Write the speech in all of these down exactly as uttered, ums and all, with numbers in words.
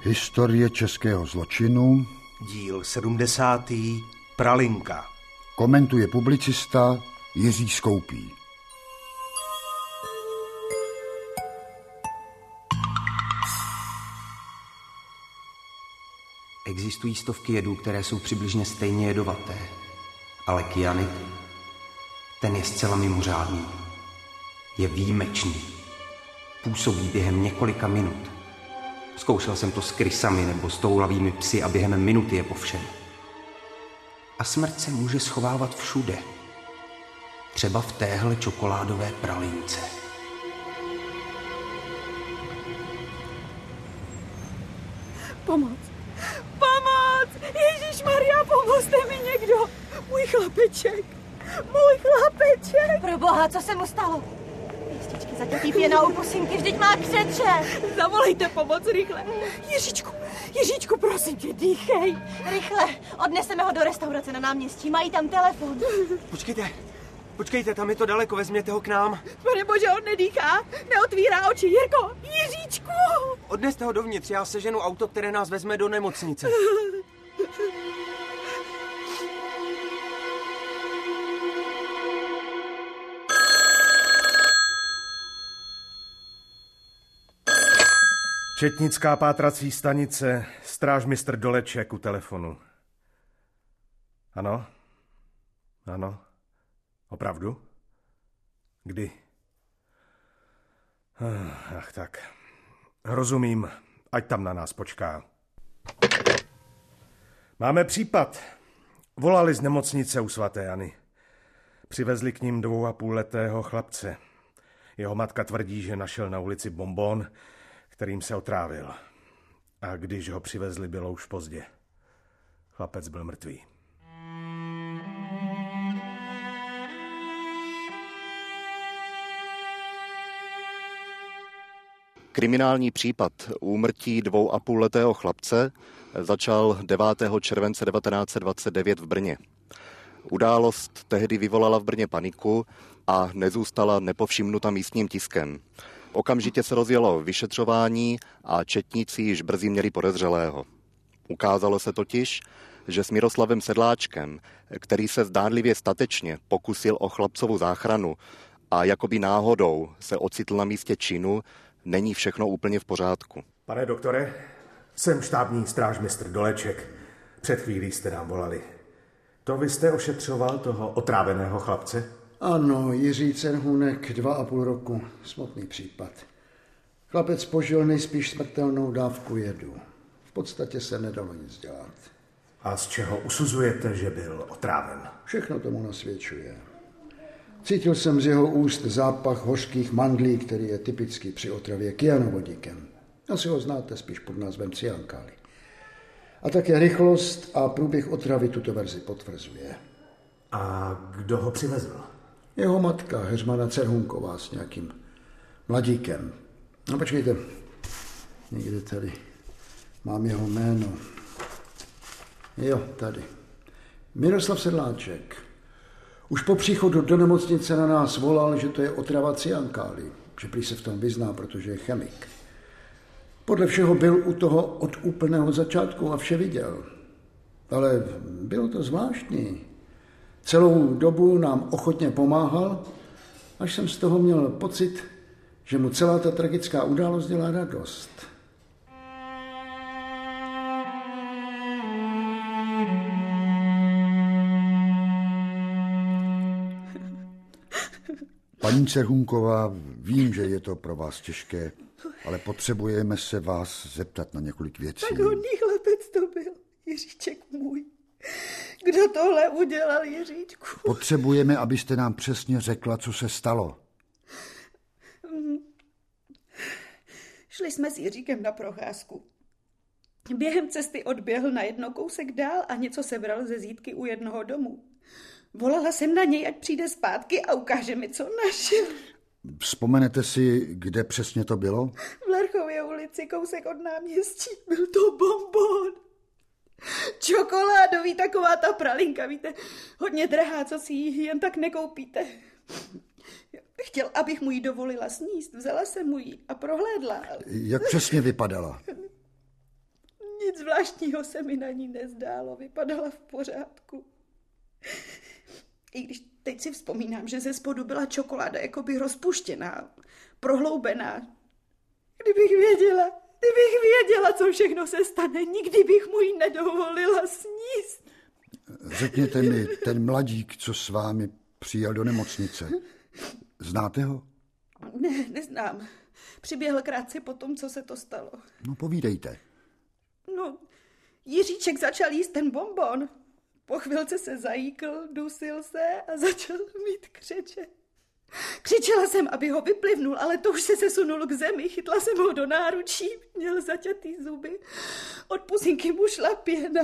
Historie českého zločinu. Díl sedmdesátý. Pralinka. Komentuje publicista Jiří Skoupí. Existují stovky jedů, které jsou přibližně stejně jedovaté, ale kyanid, ten je zcela mimořádný. Je výjimečný. Působí během několika minut. Zkoušel jsem to s krysami nebo s toulavými psy a během minuty je po všem. A smrt se může schovávat všude. Třeba v téhle čokoládové pralince. Pomoc! Pomoc! Ježišmarja, pomozte mi někdo! Můj chlapeček! Můj chlapeček! Proboha, co se mu stalo? Pěstičky zaťatý pěna u pusinky, vždyť má křeče! Zavolejte pomoc rychle! Jiříčku, Jiříčku, prosím tě, dýchej! Rychle, odneseme ho do restaurace na náměstí, mají tam telefon. Počkejte, počkejte, tam je to daleko, vezměte ho k nám. Pane bože, on nedýchá, neotvírá oči, Jirko, Jiříčku! Odneste ho dovnitř, já seženu auto, které nás vezme do nemocnice. Četnická pátrací stanice, strážmistr Doleček u telefonu. Ano? Ano? Opravdu? Kdy? Ach tak. Rozumím, ať tam na nás počká. Máme případ. Volali z nemocnice u svaté Anny. Přivezli k ním dvou a půlletého chlapce. Jeho matka tvrdí, že našel na ulici bonbon, kterým se otrávil. A když ho přivezli, bylo už pozdě. Chlapec byl mrtvý. Kriminální případ úmrtí dvou a půlletého chlapce začal devátého července devatenáct set dvacet devět v Brně. Událost tehdy vyvolala v Brně paniku a nezůstala nepovšimnuta místním tiskem. Okamžitě se rozjelo vyšetřování a četníci již brzy měli podezřelého. Ukázalo se totiž, že s Miroslavem Sedláčkem, který se zdánlivě statečně pokusil o chlapcovu záchranu a jakoby náhodou se ocitl na místě činu, není všechno úplně v pořádku. Pane doktore, jsem štábní strážmistr Doleček. Před chvílí jste nám volali. To vy jste ošetřoval toho otráveného chlapce? Ano, Jiří Cerhunek, dva a půl roku, smutný případ. Chlapec požil nejspíš smrtelnou dávku jedu. V podstatě se nedalo nic dělat. A z čeho usuzujete, že byl otráven? Všechno tomu nasvědčuje. Cítil jsem z jeho úst zápach hořkých mandlí, který je typický při otravě kyanovodíkem. Asi ho znáte spíš pod názvem cyankali. A také rychlost a průběh otravy tuto verzi potvrzuje. A kdo ho přivezl? Jeho matka, Heřmana Cerhunková, s nějakým mladíkem. No počkejte, někde tady mám jeho jméno. Jo, tady. Miroslav Sedláček. Už po příchodu do nemocnice na nás volal, že to je otrava cyankali, že prý se v tom vyzná, protože je chemik. Podle všeho byl u toho od úplného začátku a vše viděl. Ale bylo to zvláštní. Celou dobu nám ochotně pomáhal, až jsem z toho měl pocit, že mu celá ta tragická událost dělá radost. Paní Cerhunková, vím, že je to pro vás těžké, ale potřebujeme se vás zeptat na několik věcí. Tak hodný chlapec to byl, Jiříček můj. Kdo tohle udělal, Jiříčku? Potřebujeme, abyste nám přesně řekla, co se stalo. Šli jsme s Jiříkem na procházku. Během cesty odběhl na jedno kousek dál a něco sebral ze zídky u jednoho domu. Volala jsem na něj, ať přijde zpátky a ukáže mi, co našel. Vzpomenete si, kde přesně to bylo? V Lerchově ulici, kousek od náměstí. Byl to bonbon. Čokoládový, taková ta pralinka, víte, hodně drahá, co si ji jen tak nekoupíte. Chtěl, abych mu ji dovolila sníst, vzala jsem mu ji a prohlédla. Jak přesně vypadala? Nic zvláštního se mi na ní nezdálo, vypadala v pořádku. I když teď si vzpomínám, že ze spodu byla čokoláda jakoby rozpuštěná, prohloubená. Kdybych věděla, kdybych věděla, co všechno se stane, nikdy bych mu ji nedovolila sníst. Řekněte mi, ten mladík, co s vámi přijel do nemocnice, znáte ho? Ne, neznám. Přiběhl krátce po tom, co se to stalo. No povídejte. No, Jiříček začal jíst ten bonbon. Po chvilce se zajíkl, dusil se a začal mít křeče. Křičela jsem, aby ho vyplivnul, ale to už se sesunul k zemi. Chytla jsem ho do náručí, měl zaťatý zuby. Od pusinky mu šla pěna.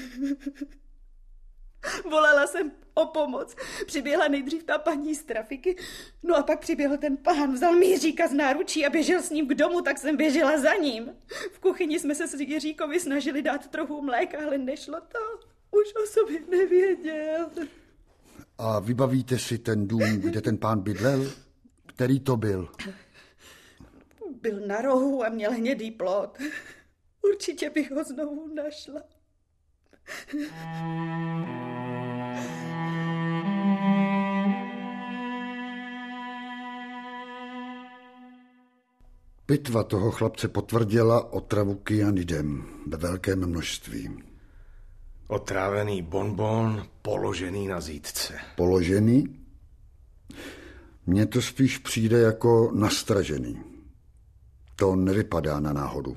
Volala jsem o pomoc. Přiběhla nejdřív ta paní z trafiky, no a pak přiběhl ten pán, vzal mi Jiříka z náručí a běžel s ním k domu, tak jsem běžela za ním. V kuchyni jsme se s Jiříkovi snažili dát trochu mléka, ale nešlo to. Už o sobě nevěděl. A vybavíte si ten dům, kde ten pán bydlel? Který to byl? Byl na rohu a měl hnědý plot. Určitě bych ho znovu našla. Pitva toho chlapce potvrdila otravu kyanidem ve velkém množství. Otrávený bonbon položený na zítce. Položený? Mně to spíš přijde jako nastražený. To nevypadá na náhodu.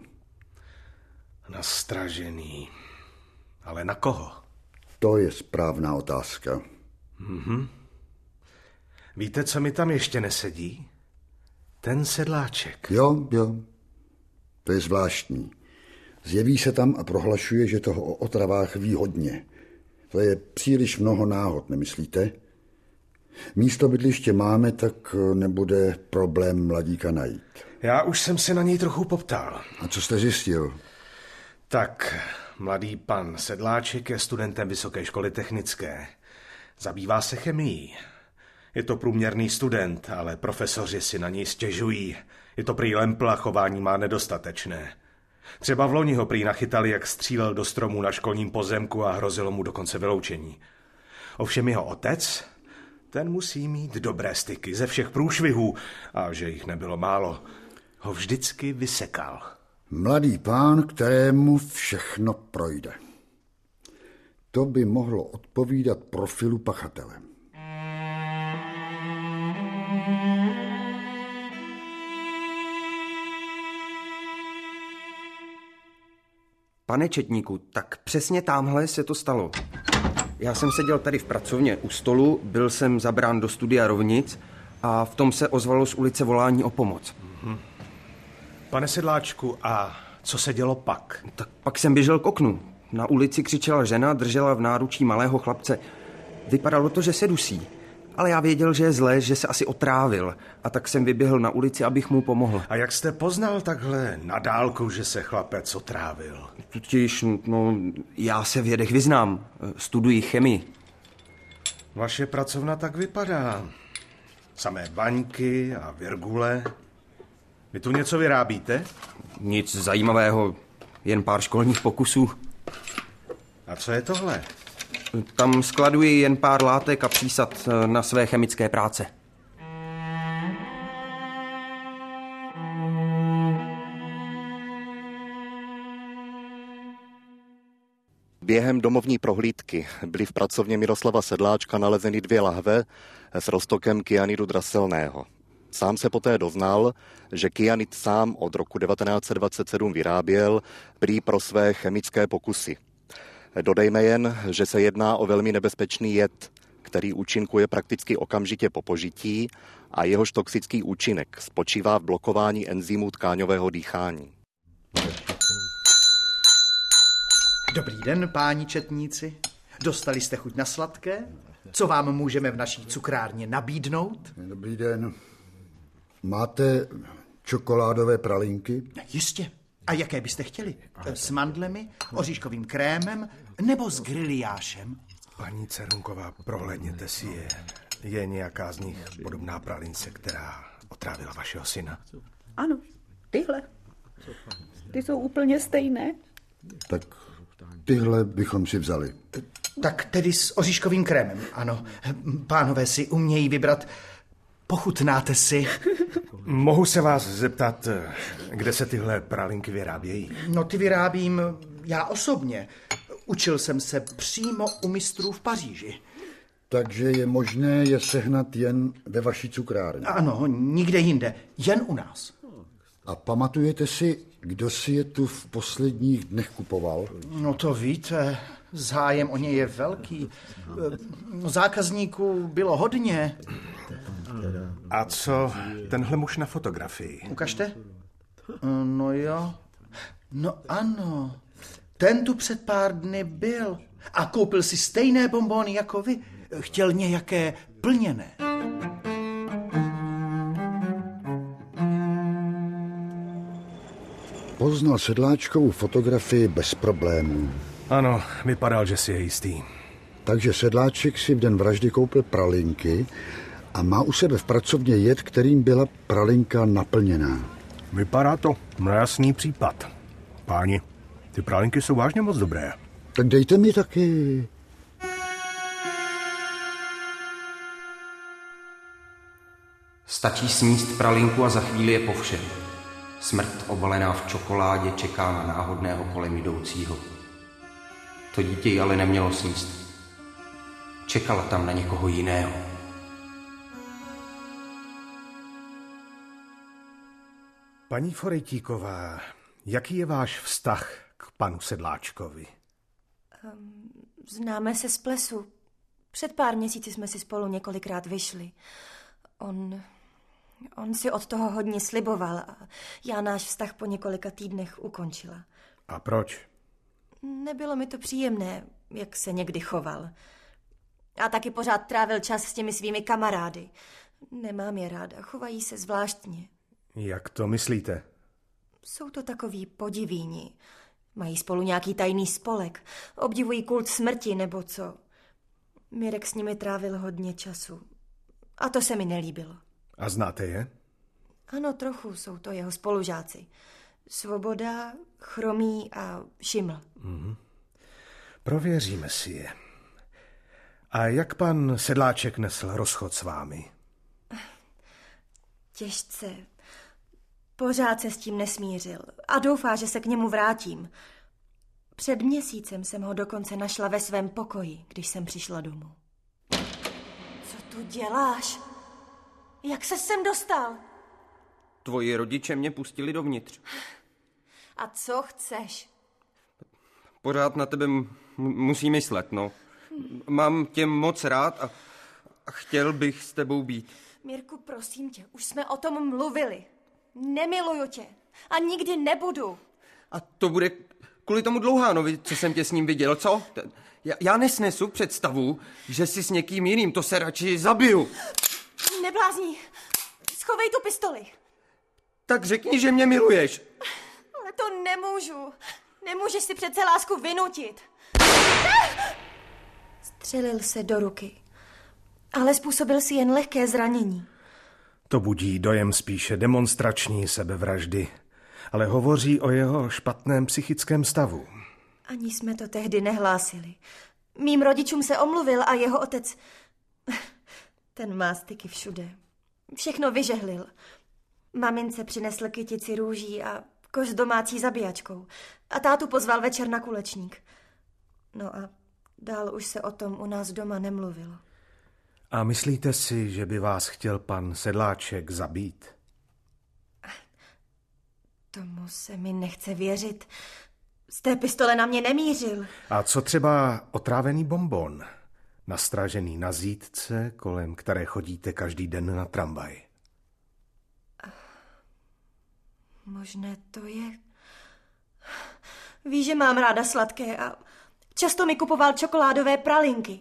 Nastražený. Ale na koho? To je správná otázka. Mhm. Víte, co mi tam ještě nesedí? Ten sedláček. Jo, jo. To je zvláštní. Zjeví se tam a prohlašuje, že toho o otravách ví hodně. To je příliš mnoho náhod, nemyslíte? Místo bydliště máme, tak nebude problém mladíka najít. Já už jsem se na něj trochu poptal. A co jste zjistil? Tak, mladý pan Sedláček je studentem Vysoké školy technické. Zabývá se chemií. Je to průměrný student, ale profesoři si na něj stěžují. Je to prý lempl a chování má nedostatečné. Třeba v loni ho prý nachytali, jak střílel do stromů na školním pozemku a hrozilo mu dokonce vyloučení. Ovšem jeho otec, ten musí mít dobré styky ze všech průšvihů, a že jich nebylo málo, ho vždycky vysekal. Mladý pán, kterému všechno projde. To by mohlo odpovídat profilu pachatele. Pane četníku, tak přesně tamhle se to stalo. Já jsem seděl tady v pracovně u stolu, byl jsem zabrán do studia rovnic a v tom se ozvalo z ulice volání o pomoc. Mhm. Pane Sedláčku, a co se dělo pak? Tak pak jsem běžel k oknu. Na ulici křičela žena, držela v náručí malého chlapce. Vypadalo to, že se dusí. Ale já věděl, že je zlé, že se asi otrávil. A tak jsem vyběhl na ulici, abych mu pomohl. A jak jste poznal takhle na dálku, že se chlapec otrávil? Totiž, no, já se v jedech vyznám. Studuji chemii. Vaše pracovna tak vypadá. Samé baňky a virgule. Vy tu něco vyrábíte? Nic zajímavého, jen pár školních pokusů. A co je tohle? Tam skladuji jen pár látek a přísad na své chemické práce. Během domovní prohlídky byly v pracovně Miroslava Sedláčka nalezeny dvě lahve s roztokem kyanidu draselného. Sám se poté doznal, že kyanid sám od roku devatenáct set dvacet sedm vyráběl prý pro své chemické pokusy. Dodejme jen, že se jedná o velmi nebezpečný jed, který účinkuje prakticky okamžitě po požití a jehož toxický účinek spočívá v blokování enzymů tkáňového dýchání. Dobrý den, páni četníci. Dostali jste chuť na sladké? Co vám můžeme v naší cukrárně nabídnout? Dobrý den. Máte čokoládové pralinky? Jistě. A jaké byste chtěli? S mandlemi, oříškovým krémem nebo s griliášem? Paní Cerunková, prohlédněte si je. Je nějaká z nich podobná pralince, která otrávila vašeho syna? Ano, tyhle. Ty jsou úplně stejné. Tak tyhle bychom si vzali. Tak tedy s oříškovým krémem, ano. Pánové si umějí vybrat. Pochutnáte si. Mohu se vás zeptat, kde se tyhle pralinky vyrábějí? No ty vyrábím já osobně. Učil jsem se přímo u mistrů v Paříži. Takže je možné je sehnat jen ve vaší cukrárně? Ano, nikde jinde. Jen u nás. A pamatujete si, kdo si je tu v posledních dnech kupoval? No to víte, zájem o ně je velký. Zákazníků bylo hodně. A co tenhle muž na fotografii? Ukažte. No jo. No ano. Ten tu před pár dny byl a koupil si stejné bonbony jako vy. Chtěl nějaké plněné. Poznal Sedláčkovu fotografii bez problémů. Ano, vypadal, že si je jistý. Takže Sedláček si v den vraždy koupil pralinky a má u sebe v pracovně jed, kterým byla pralinka naplněná. Vypadá to na jasný případ. Páni, ty pralinky jsou vážně moc dobré. Tak dejte mi taky. Stačí sníst pralinku a za chvíli je po všem. Smrt obalená v čokoládě čeká na náhodného kolem jdoucího. To dítě ji ale nemělo sníst. Čekala tam na někoho jiného. Paní Forejtíková, jaký je váš vztah k panu Sedláčkovi? Um, známe se z plesu. Před pár měsíci jsme si spolu několikrát vyšli. On... On si od toho hodně sliboval a já náš vztah po několika týdnech ukončila. A proč? Nebylo mi to příjemné, jak se někdy choval. A taky pořád trávil čas s těmi svými kamarády. Nemám je ráda, chovají se zvláštně. Jak to myslíte? Jsou to takoví podivíni. Mají spolu nějaký tajný spolek. Obdivují kult smrti nebo co. Mirek s nimi trávil hodně času. A to se mi nelíbilo. A znáte je? Ano, trochu, jsou to jeho spolužáci. Svoboda, Chromý a Šiml. Mm-hmm. Prověříme si je. A jak pan Sedláček nesl rozchod s vámi? Těžce. Pořád se s tím nesmířil a doufá, že se k němu vrátím. Před měsícem jsem ho dokonce našla ve svém pokoji, když jsem přišla domů. Co tu děláš? Jak ses sem dostal? Tvoji rodiče mě pustili dovnitř. A co chceš? Pořád na tebe m- musí myslet, no. Mám tě moc rád a, a chtěl bych s tebou být. Mirku, prosím tě, už jsme o tom mluvili. Nemiluju tě a nikdy nebudu. A to bude kvůli tomu Dlouhánovi, co jsem tě s ním viděl, co? Já, já nesnesu představu, že jsi s někým jiným, to se radši zabiju. Neblázní, schovej tu pistoli. Tak řekni, že mě miluješ. Ale to nemůžu. Nemůžeš si přece lásku vynutit. Střelil se do ruky, ale způsobil si jen lehké zranění. To budí dojem spíše demonstrační sebevraždy, ale hovoří o jeho špatném psychickém stavu. Ani jsme to tehdy nehlásili. Mým rodičům se omluvil a jeho otec... Ten má styky všude. Všechno vyžehlil. Mamince přinesl kytici růží a koš s domácí zabíjačkou. A tátu pozval večer na kulečník. No a dál už se o tom u nás doma nemluvilo. A myslíte si, že by vás chtěl pan Sedláček zabít? Tomu se mi nechce věřit. Z té pistole na mě nemířil. A co třeba otrávený bonbon? Nastražený na zítce, kolem které chodíte každý den na tramvaj. Možné to je. Víš, že mám ráda sladké a často mi kupoval čokoládové pralinky.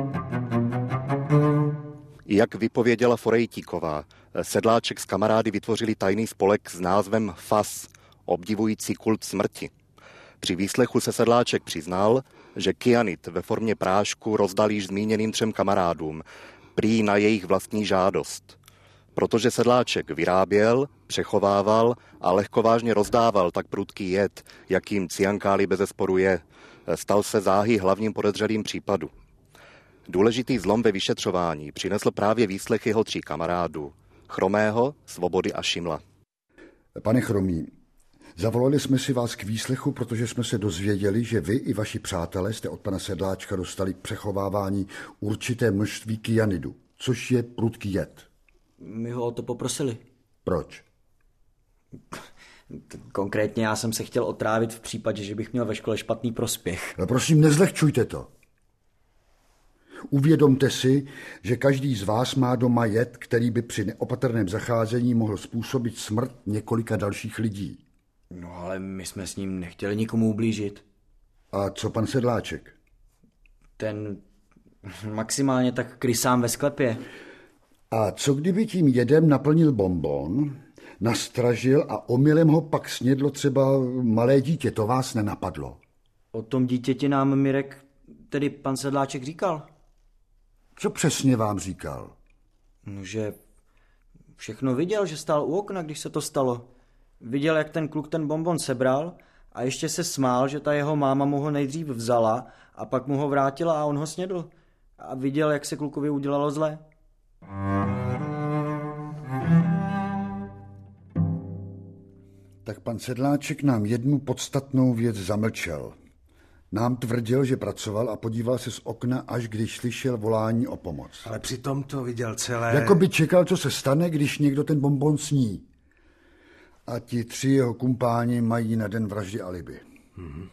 Jak vypověděla Forejtíková, Sedláček s kamarády vytvořili tajný spolek s názvem F A S, obdivující kult smrti. Při výslechu se Sedláček přiznal, že kyanid ve formě prášku rozdal již zmíněným třem kamarádům, prý na jejich vlastní žádost. Protože Sedláček vyráběl, přechovával a lehkovážně rozdával tak prudký jed, jakým cyankálí bezesporu je, stal se záhy hlavním podezřelým případu. Důležitý zlom ve vyšetřování přinesl právě výslech jeho tří kamarádů, Chromého, Svobody a Šimla. Pane Chromý, zavolali jsme si vás k výslechu, protože jsme se dozvěděli, že vy i vaši přátelé jste od pana Sedláčka dostali k přechovávání určité množství kyanidu, což je prudký jed. My ho o to poprosili. Proč? Konkrétně já jsem se chtěl otrávit v případě, že bych měl ve škole špatný prospěch. No prosím, nezlehčujte to. Uvědomte si, že každý z vás má doma jed, který by při neopatrném zacházení mohl způsobit smrt několika dalších lidí. No ale my jsme s ním nechtěli nikomu ublížit. A co pan Sedláček? Ten maximálně tak krysám ve sklepě. A co kdyby tím jedem naplnil bonbon, nastražil a omylem ho pak snědlo třeba malé dítě? To vás nenapadlo? O tom dítěti nám Mirek, tedy pan Sedláček, říkal. Co přesně vám říkal? No, že všechno viděl, že stál u okna, když se to stalo. Viděl, jak ten kluk ten bonbon sebral a ještě se smál, že ta jeho máma mu ho nejdřív vzala a pak mu ho vrátila a on ho snědl. A viděl, jak se klukovi udělalo zlé. Tak pan Sedláček nám jednu podstatnou věc zamlčel. Nám tvrdil, že pracoval a podíval se z okna, až když slyšel volání o pomoc. Ale přitom to viděl celé... Jako by čekal, co se stane, když někdo ten bonbon sní. A ti tři jeho kumpáni mají na den vraždy alibi. Mm-hmm.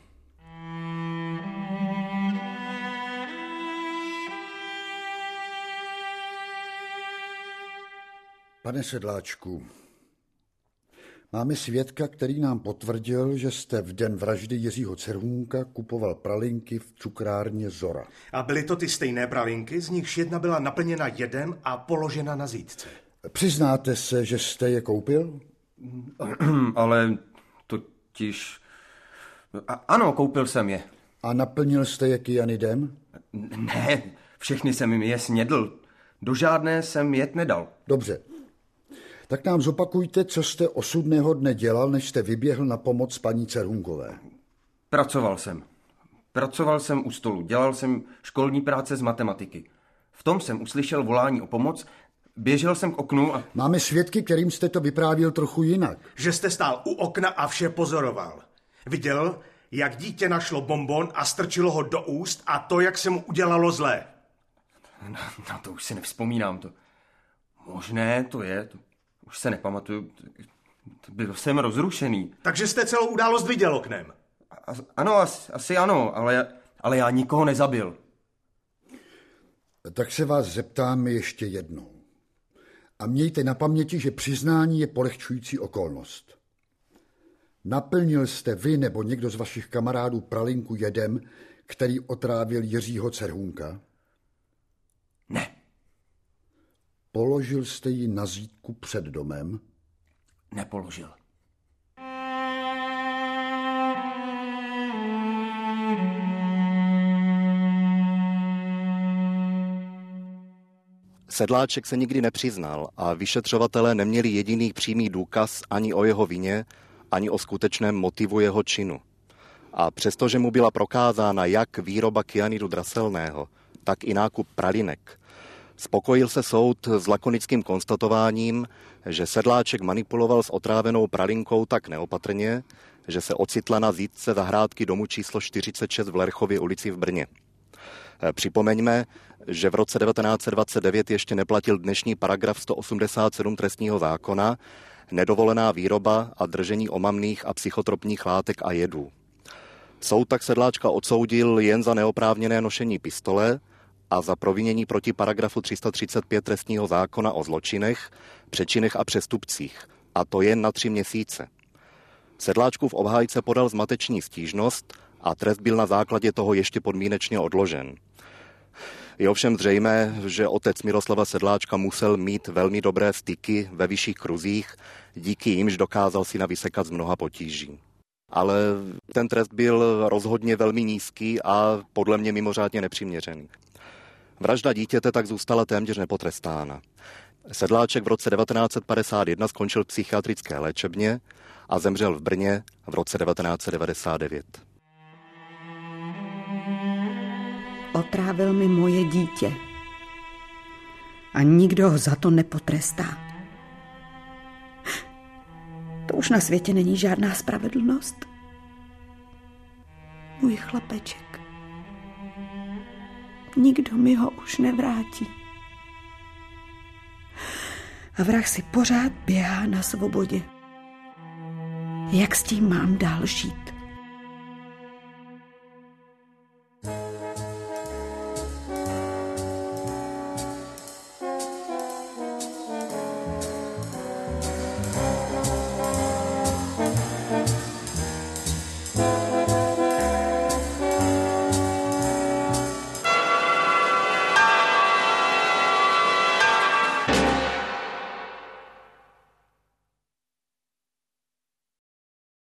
Pane Sedláčku, máme svědka, který nám potvrdil, že jste v den vraždy Jiřího Cerhůnka kupoval pralinky v cukrárně Zora. A byly to ty stejné pralinky, z nichž jedna byla naplněna jedem a položena na zítce. Přiznáte se, že jste je koupil? Ale totiž... A, ano, koupil jsem je. A naplnil jste je kyanidem? Ne, všechny jsem je snědl. Do žádné jsem jet nedal. Dobře. Tak nám zopakujte, co jste osudného dne dělal, než jste vyběhl na pomoc paní Cerhunkové. Pracoval jsem. Pracoval jsem u stolu, dělal jsem školní práce z matematiky. V tom jsem uslyšel volání o pomoc, běžel jsem k oknu a... Máme svědky, kterým jste to vyprávěl trochu jinak. Že jste stál u okna a vše pozoroval. Viděl, jak dítě našlo bonbon a strčilo ho do úst a to, jak se mu udělalo zlé. Na, na to už si nevzpomínám. To. Možné to je, to už se nepamatuju. Byl jsem rozrušený. Takže jste celou událost viděl oknem? A, ano, asi, asi ano, ale, ale já nikoho nezabil. Tak se vás zeptáme ještě jednou. A mějte na paměti, že přiznání je polehčující okolnost. Naplnil jste vy nebo někdo z vašich kamarádů pralinku jedem, který otrávil Jiřího Cerhůnka? Ne. Položil jste ji na zítku před domem? Nepoložil. Sedláček se nikdy nepřiznal a vyšetřovatelé neměli jediný přímý důkaz ani o jeho vině, ani o skutečném motivu jeho činu. A přestože mu byla prokázána jak výroba kyanidu draselného, tak i nákup pralinek, spokojil se soud s lakonickým konstatováním, že Sedláček manipuloval s otrávenou pralinkou tak neopatrně, že se ocitla na zítce zahrádky domu číslo čtyřicet šest v Lerchově ulici v Brně. Připomeňme, že v roce devatenáct set dvacet devět ještě neplatil dnešní paragraf sto osmdesát sedm trestního zákona, nedovolená výroba a držení omamných a psychotropních látek a jedů. Soud tak Sedláčka odsoudil jen za neoprávněné nošení pistole a za provinění proti paragrafu tři sta třicet pět trestního zákona o zločinech, přečinech a přestupcích, a to jen na tři měsíce. Sedláčkův obhájce podal zmateční stížnost a trest byl na základě toho ještě podmínečně odložen. Je ovšem zřejmé, že otec Miroslava Sedláčka musel mít velmi dobré styky ve vyšších kruzích, díky jimž dokázal syna vysekat z mnoha potíží. Ale ten trest byl rozhodně velmi nízký a podle mě mimořádně nepřiměřený. Vražda dítěte tak zůstala téměř nepotrestána. Sedláček v roce devatenáct set padesát jedna skončil v psychiatrické léčebně a zemřel v Brně v roce devatenáct set devadesát devět. Otrávil mi moje dítě. A nikdo ho za to nepotrestá. To už na světě není žádná spravedlnost. Můj chlapeček. Nikdo mi ho už nevrátí. A vrah si pořád běhá na svobodě. Jak s tím mám dál žít?